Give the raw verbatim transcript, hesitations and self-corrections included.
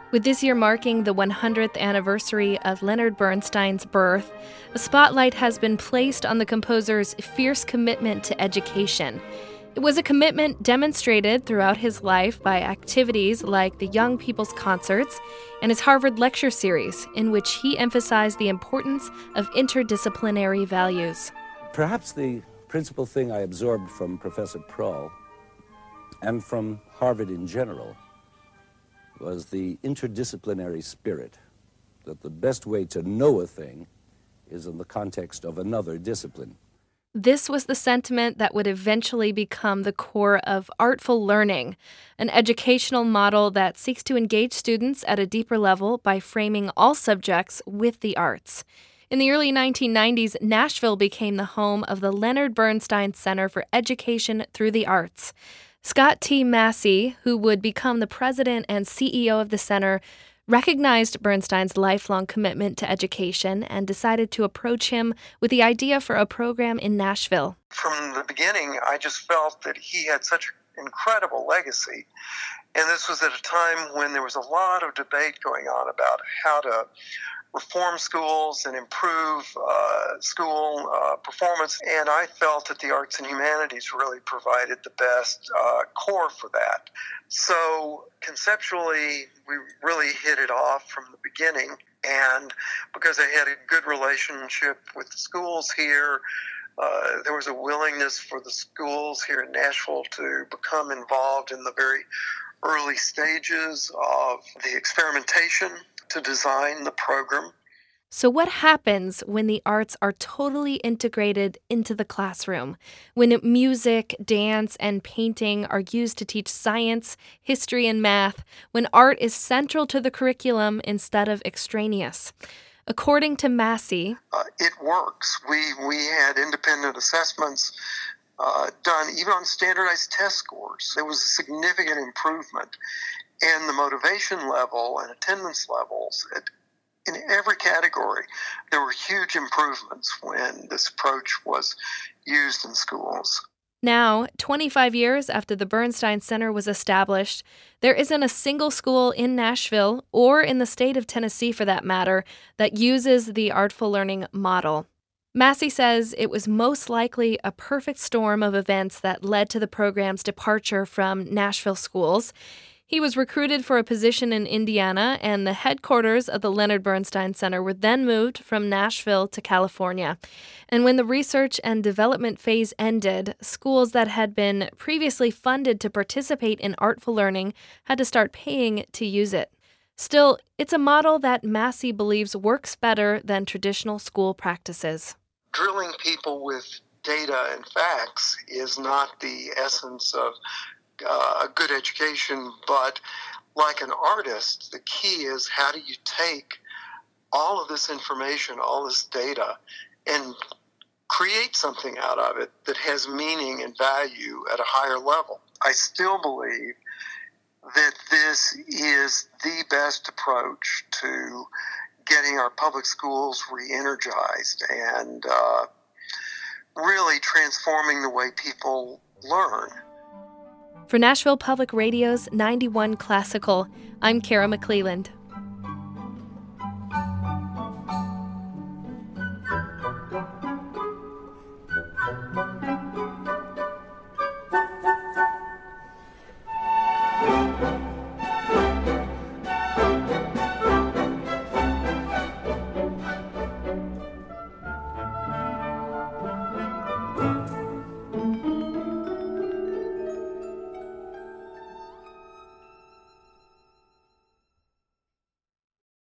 With this year marking the one hundredth anniversary of Leonard Bernstein's birth, a spotlight has been placed on the composer's fierce commitment to education. It was a commitment demonstrated throughout his life by activities like the Young People's Concerts and his Harvard Lecture Series, in which he emphasized the importance of interdisciplinary values. Perhaps the principal thing I absorbed from Professor Prohl and from Harvard in general was the interdisciplinary spirit, that the best way to know a thing is in the context of another discipline. This was the sentiment that would eventually become the core of Artful Learning, an educational model that seeks to engage students at a deeper level by framing all subjects with the arts. In the early nineteen nineties, Nashville became the home of the Leonard Bernstein Center for Education Through the Arts. Scott T. Massey, who would become the president and C E O of the center, recognized Bernstein's lifelong commitment to education and decided to approach him with the idea for a program in Nashville. From the beginning, I just felt that he had such an incredible legacy. And this was at a time when there was a lot of debate going on about how to reform schools and improve uh, school uh, performance. And I felt that the arts and humanities really provided the best uh, core for that. So conceptually, we really hit it off from the beginning. And because I had a good relationship with the schools here, uh, there was a willingness for the schools here in Nashville to become involved in the very early stages of the experimentation to design the program. So what happens when the arts are totally integrated into the classroom? When music, dance, and painting are used to teach science, history, and math? When art is central to the curriculum instead of extraneous? According to Massey, uh, it works. We, we had independent assessments uh, done even on standardized test scores. There was a significant improvement in the motivation level and attendance levels. At, in every category, there were huge improvements when this approach was used in schools. Now, twenty-five years after the Bernstein Center was established, there isn't a single school in Nashville, or in the state of Tennessee for that matter, that uses the Artful Learning model. Massey says it was most likely a perfect storm of events that led to the program's departure from Nashville schools. He was recruited for a position in Indiana, and the headquarters of the Leonard Bernstein Center were then moved from Nashville to California. And when the research and development phase ended, schools that had been previously funded to participate in Artful Learning had to start paying to use it. Still, it's a model that Massey believes works better than traditional school practices. Drilling people with data and facts is not the essence of Uh, a good education, but like an artist, the key is how do you take all of this information, all this data, and create something out of it that has meaning and value at a higher level. I still believe that this is the best approach to getting our public schools re-energized and uh, really transforming the way people learn. For Nashville Public Radio's ninety-one Classical, I'm Kara McClelland.